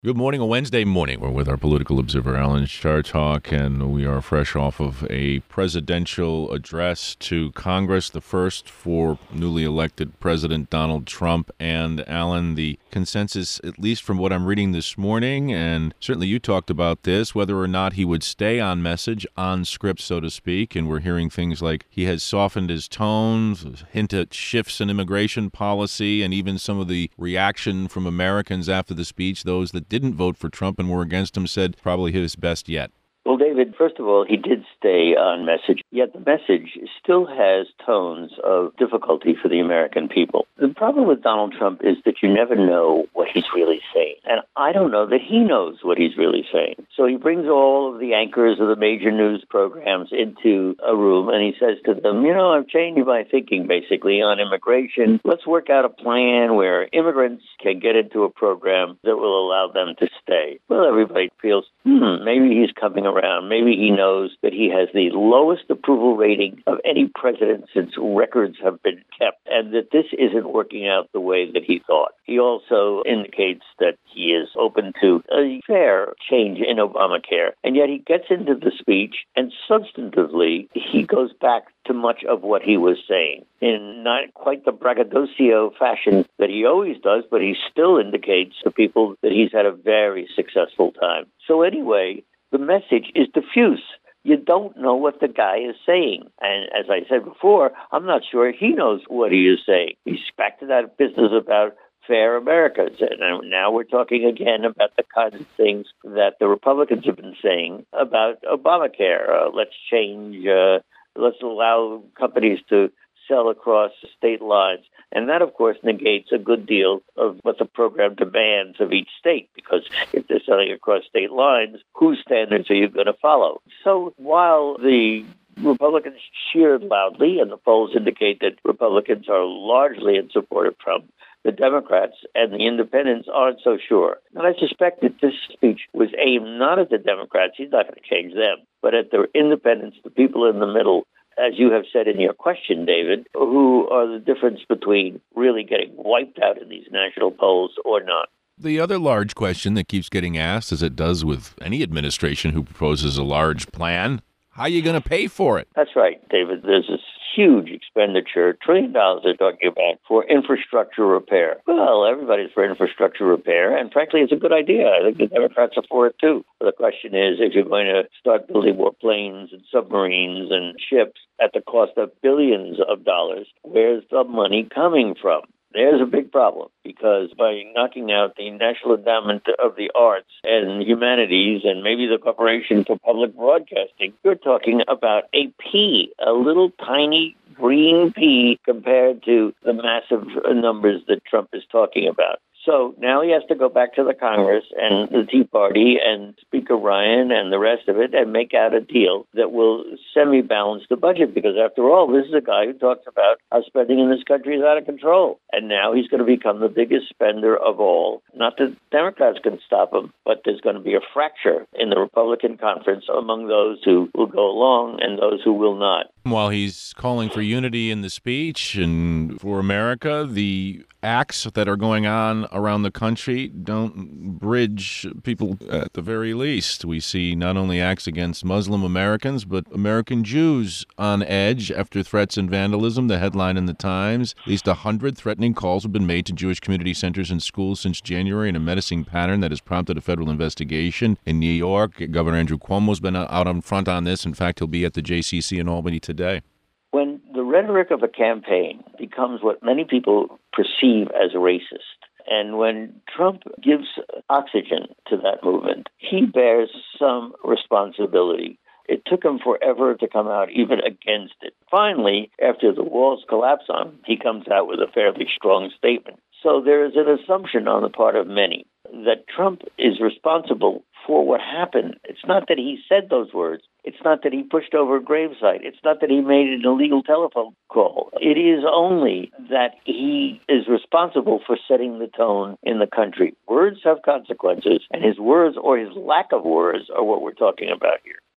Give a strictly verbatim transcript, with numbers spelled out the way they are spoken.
Good morning, a Wednesday morning. We're with our political observer, Alan Chartock, and we are fresh off of a presidential address to Congress, the first for newly elected President Donald Trump. And Alan, the consensus, at least from what I'm reading this morning, and certainly you talked about this, whether or not he would stay on message, on script, so to speak. And we're hearing things like he has softened his tones, hint at shifts in immigration policy, and even some of the reaction from Americans after the speech, those that didn't vote for Trump and were against him, said probably his best yet. Well, David, first of all, he did stay on message, yet the message still has tones of difficulty for the American people. The problem with Donald Trump is that you never know what he's really saying. And I don't know that he knows what he's really saying. So he brings all of the anchors of the major news programs into a room and he says to them, you know, I've changed my thinking basically on immigration. Let's work out a plan where immigrants can get into a program that will allow them to stay. Well, everybody feels, hmm, maybe he's coming around. Maybe he knows that he has the lowest approval rating of any president since records have been kept, and that this isn't working out the way that he thought. He also indicates that he is open to a fair change in Obamacare, and yet he gets into the speech, and substantively, he goes back to much of what he was saying in not quite the braggadocio fashion that he always does, but he still indicates to people that he's had a very successful time. So anyway, the message is diffuse. You don't know what the guy is saying. And as I said before, I'm not sure he knows what he is saying. He's back to that business about fair Americans. And now we're talking again about the kinds of things that the Republicans have been saying about Obamacare. Uh, let's change, uh, let's allow companies to sell across state lines. And that, of course, negates a good deal of what the program demands of each state, because if they're selling across state lines, whose standards are you going to follow? So while the Republicans cheered loudly, and the polls indicate that Republicans are largely in support of Trump, the Democrats and the independents aren't so sure. And I suspect that this speech was aimed not at the Democrats, he's not going to change them, but at the independents, the people in the middle, as you have said in your question, David, who are the difference between really getting wiped out in these national polls or not. The other large question that keeps getting asked, as it does with any administration who proposes a large plan, how are you going to pay for it? That's right, David. There's this huge expenditure, trillion dollars they're talking about, for infrastructure repair. Well, everybody's for infrastructure repair, and frankly, it's a good idea. I think the Democrats are for it, too. But the question is, if you're going to start building more planes and submarines and ships at the cost of billions of dollars, where's the money coming from? There's a big problem, because by knocking out the National Endowment of the Arts and Humanities and maybe the Corporation for Public Broadcasting, you're talking about a pea, a little tiny green pea compared to the massive numbers that Trump is talking about. So now he has to go back to the Congress and the Tea Party and Speaker Ryan and the rest of it and make out a deal that will semi-balance the budget, because after all, this is a guy who talks about how spending in this country is out of control. And now he's going to become the biggest spender of all. Not that Democrats can stop him, but there's going to be a fracture in the Republican conference among those who will go along and those who will not. While he's calling for unity in the speech and for America, the acts that are going on around the country don't bridge people at the very least. We see not only acts against Muslim Americans, but American Jews on edge after threats and vandalism. The headline in the Times, at least one hundred threatening calls have been made to Jewish community centers and schools since January in a menacing pattern that has prompted a federal investigation. In New York, Governor Andrew Cuomo's been out on front on this. In fact, he'll be at the J C C in Albany today. When the rhetoric of a campaign becomes what many people perceive as racist, and when Trump gives oxygen to that movement, he bears some responsibility. It took him forever to come out even against it. Finally, after the walls collapse on him, he comes out with a fairly strong statement. So there is an assumption on the part of many that Trump is responsible for what happened. It's not that he said those words. It's not that he pushed over a gravesite. It's not that he made an illegal telephone call. It is only that he is responsible for setting the tone in the country. Words have consequences, and his words or his lack of words are what we're talking about here.